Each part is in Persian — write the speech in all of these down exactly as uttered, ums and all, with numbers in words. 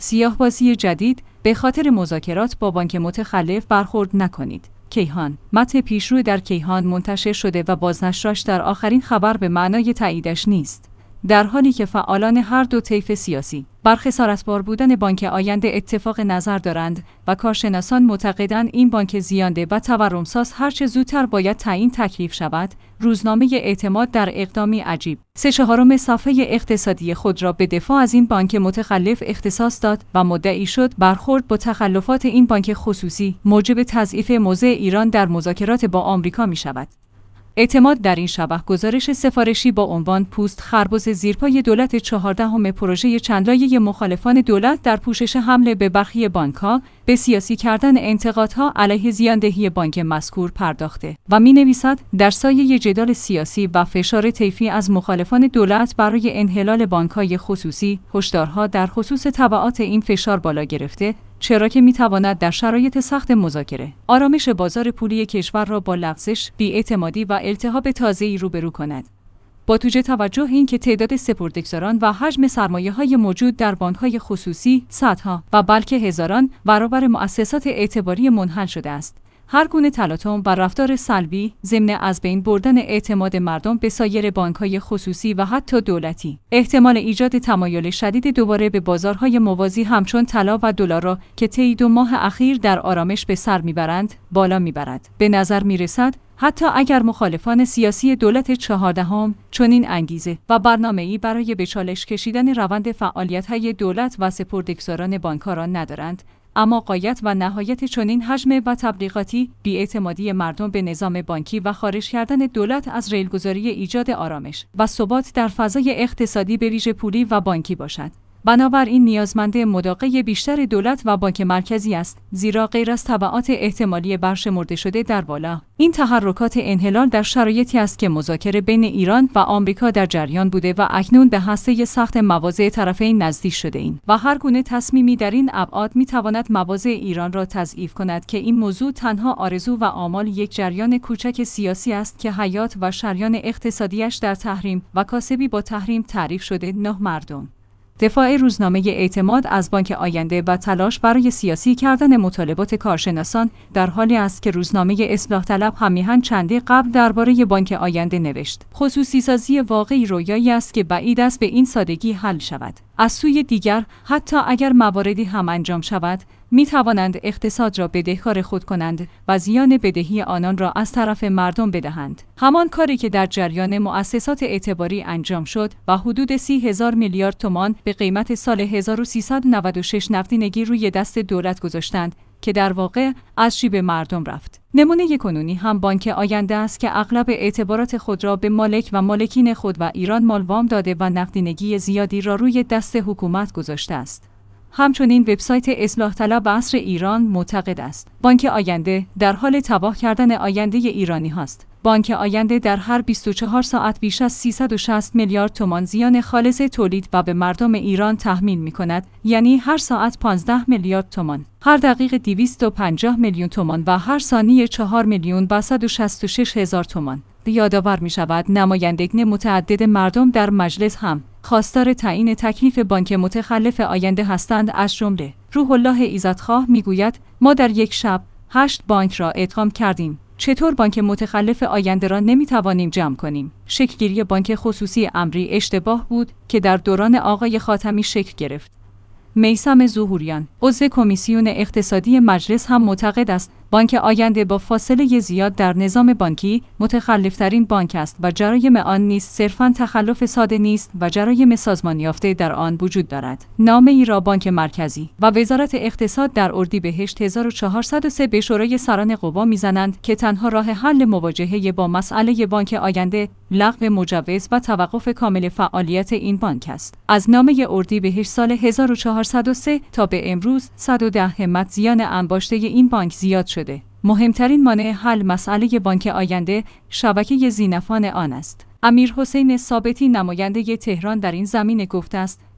سیاه‌بازی جدید: به خاطر مذاکرات با بانک متخلف برخورد نکنید. کیهان. متن پیشرو در کیهان منتشر شده و بازنشرش در آخرین خبر به معنای تاییدش نیست. در حالی که فعالان هر دو طیف سیاسی بر خسارتبار بودن بانک آینده اتفاق نظر دارند و کارشناسان معتقدند این بانک زیانده و تورمساز هرچه زودتر باید تعیین تکلیف شود، روزنامه اعتماد در اقدامی عجیب سه چهارم صفحه اقتصادی خود را به دفاع از این بانک متخلف اختصاص داد و مدعی شد برخورد با تخلفات این بانک خصوصی موجب تضعیف موضع ایران در مذاکرات با آمریکا می شود. اعتماد در این شبه گزارش سفارشی با عنوان پوست خربز زیرپای دولت چهاردهم پروژه چندلایه مخالفان دولت در پوشش حمله به برخی بانک‌ها به سیاسی کردن انتقادها علیه زیاندهی بانک مذکور پرداخته و می‌نویسد در سایه جدال سیاسی و فشار طیفی از مخالفان دولت برای انحلال بانک‌های خصوصی، هشدارها در خصوص تبعات این فشار بالا گرفته، چرا که می‌تواند در شرایط سخت مذاکره آرامش بازار پولی کشور را با لغزش، بی‌اعتمادی و التهاب تازه‌ای روبرو کند. با توجه توجه این که تعداد سپرده‌گذاران و حجم سرمایه‌های موجود در بانک‌های خصوصی صدها و بلکه هزاران برابر مؤسسات اعتباری منحل شده است. هر گونه تلاطم و رفتار سلبی ضمن از بین بردن اعتماد مردم به سایر بانک‌های خصوصی و حتی دولتی، احتمال ایجاد تمایل شدید دوباره به بازارهای موازی همچون طلا و دلار را که طی دو ماه اخیر در آرامش به سر میبرند، بالا میبرد. به نظر میرسد حتی اگر مخالفان سیاسی دولت چهاردهم چنین انگیزه و برنامه‌ای برای به چالش کشیدن روند فعالیت‌های دولت و سپرده‌گذاران بانک‌ها را ندارند، اما غایت و نهایت چنین حجم و تبلیغاتی بی‌اعتمادی مردم به نظام بانکی و خارج کردن دولت از ریلگذاری ایجاد آرامش و ثبات در فضای اقتصادی به ویژه پولی و بانکی باشد. بنابراین نیازمند مداقه بیشتر دولت و بانک مرکزی است، زیرا غیر از تبعات احتمالی برشمرده شده در بالا، این تحرکات انحلال در شرایطی است که مذاکره بین ایران و آمریکا در جریان بوده و اکنون به هسته سخت مواضع طرفین نزدیک شده ایم و هر گونه تصمیمی در این ابعاد میتواند مواضع ایران را تضعیف کند که این موضوع تنها آرزو و آمال یک جریان کوچک سیاسی است که حیات و شریان اقتصادیش در تحریم و کاسبی با تحریم تعریف شده نه مردم. دفاع روزنامه اعتماد از بانک آینده و تلاش برای سیاسی کردن مطالبات کارشناسان در حالی است که روزنامه اصلاح طلب همیهن چندی قبل درباره بانک آینده نوشت. خصوصی سازی واقعی رویایی است که بعید است به این سادگی حل شود. از سوی دیگر، حتی اگر مواردی هم انجام شود، می توانند اقتصاد را بدهکار خود کنند و زیان بدهی آنان را از طرف مردم بدهند. همان کاری که در جریان مؤسسات اعتباری انجام شد و حدود سی هزار میلیارد تومان به قیمت سال هزار و سیصد و نود و شش نقدینگی روی دست دولت گذاشتند که در واقع از جیب مردم رفت. نمونه کنونی هم بانک آینده است که اغلب اعتبارات خود را به مالک و مالکین خود و ایران مال وام داده و نقدینگی زیادی را روی دست حکومت گذاشته است. همچنین وبسایت اصلاح طلب عصر ایران معتقد است بانک آینده در حال تباه کردن آینده ایرانی هاست. بانک آینده در هر بیست و چهار ساعت بیش از سیصد و شصت میلیارد تومان زیان خالص تولید و به مردم ایران تحمیل می کند، یعنی هر ساعت پانزده میلیارد تومان، هر دقیقه دویست و پنجاه میلیون تومان و هر ثانیه چهار میلیون و صد و شصت و شش هزار تومان. یادآور می شود نمایندگان متعدد مردم در مجلس هم خواستار تعیین تکلیف بانک متخلف آینده هستند. از جمله روح الله ایزدخواه میگوید ما در یک شب هشت بانک را ادغام کردیم. چطور بانک متخلف آینده را نمیتوانیم جمع کنیم؟ شکلگیری بانک خصوصی امری اشتباه بود که در دوران آقای خاتمی شکل گرفت. میثم ظهوریان، عضو کمیسیون اقتصادی مجلس هم معتقد است بانک آینده با فاصله زیاد در نظام بانکی متخلف‌ترین بانک است و جرایم آن نیز صرفاً تخلف ساده نیست و جرایم سازمان یافته در آن وجود دارد. نامه ای را بانک مرکزی و وزارت اقتصاد در اردیبهشت هزار و چهارصد و سه به شورای سران قوا میزنند که تنها راه حل مواجهه با مسئله بانک آینده لغو مجوز و توقف کامل فعالیت این بانک است. از نامه اردیبهشت سال هزار و چهارصد و سه تا به امروز صد و ده همت زیان انباشته این بانک زیاد شده. مهمترین مانع حل مسئله بانک آینده شبکه ذینفعان آن است. امیر حسین ثابتی نماینده تهران در این زمینه گفته است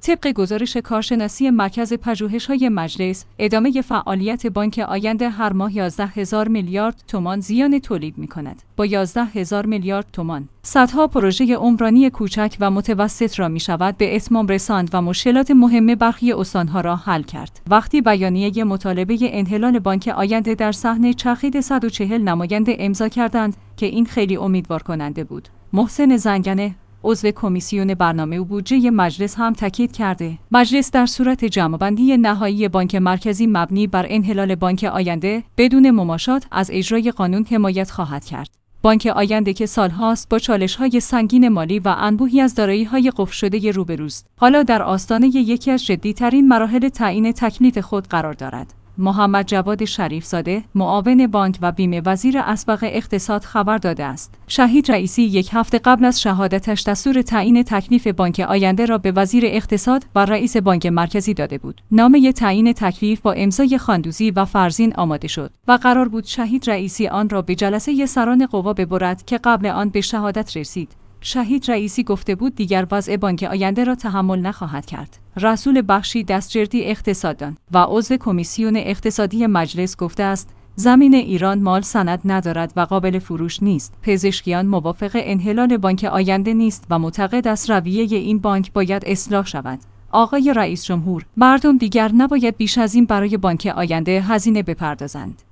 طبق گزارش کارشناسی مرکز پژوهش‌های مجلس، ادامه فعالیت بانک آینده هر ماه یازده هزار میلیارد تومان زیان تولید می‌کند. با یازده هزار میلیارد تومان، صدها پروژه عمرانی کوچک و متوسط را می‌شود به اتمام رساند و مشکلات مهم برخی استان‌ها را حل کرد. وقتی بیانیه مطالبه انحلال بانک آینده در صحنه چرخید، صد و چهل نماینده امضا کردند که این خیلی امیدوار کننده بود. محسن زنگنه، عضو کمیسیون برنامه و بودجه مجلس، هم تاکید کرده مجلس در صورت جمع‌بندی نهایی بانک مرکزی مبنی بر انحلال بانک آینده بدون مماشات از اجرای قانون حمایت خواهد کرد. بانک آینده که سالهاست با چالش‌های سنگین مالی و انبوهی از دارایی‌های قفل شده روبروست، حالا در آستانه یکی از جدی‌ترین مراحل تعیین تکلیف خود قرار دارد. محمد جواد شریفزاده، معاون بانک و بیمه وزیر اسبق اقتصاد، خبر داده است شهید رئیسی یک هفته قبل از شهادتش دستور تعیین تکلیف بانک آینده را به وزیر اقتصاد و رئیس بانک مرکزی داده بود. نامه تعیین تکلیف با امضای خاندوزی و فرزین آماده شد و قرار بود شهید رئیسی آن را به جلسه سران قوا ببرد که قبل آن به شهادت رسید. شهید رئیسی گفته بود دیگر وضع بانک آینده را تحمل نخواهد کرد. رسول بخشی، دستجردی اقتصاددان و عضو کمیسیون اقتصادی مجلس، گفته است زمین ایران مال سند ندارد و قابل فروش نیست. پزشکیان موافق انحلال بانک آینده نیست و معتقد است رویه این بانک باید اصلاح شود. آقای رئیس جمهور، مردم دیگر نباید بیش از این برای بانک آینده هزینه بپردازند.